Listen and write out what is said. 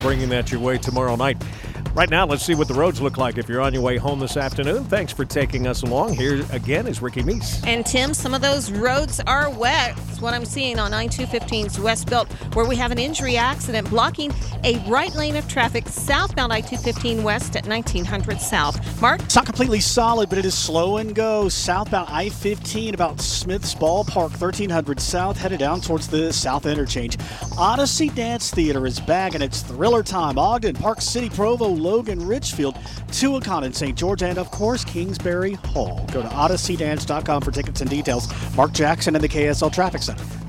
Bringing that your way tomorrow night. Right now, let's see what the roads look like if you're on your way home this afternoon. Thanks for taking us along. Here again is Ricky Meese. And Tim, some of those roads are wet. That's what I'm seeing on I-215's West Belt, where we have an injury accident blocking a right lane of traffic southbound I-215 West at 1900 South. Mark? It's not completely solid, but it is slow and go. Southbound I-15 about Smith's Ballpark, 1300 South, headed down towards the South Interchange. Odyssey Dance Theater is back, and it's thriller time. Ogden, Park City, Provo, Logan, Richfield, Tuacahn, and St. George, and of course Kingsbury Hall. Go to odysseydance.com for tickets and details. Mark Jackson in the KSL Traffic Center.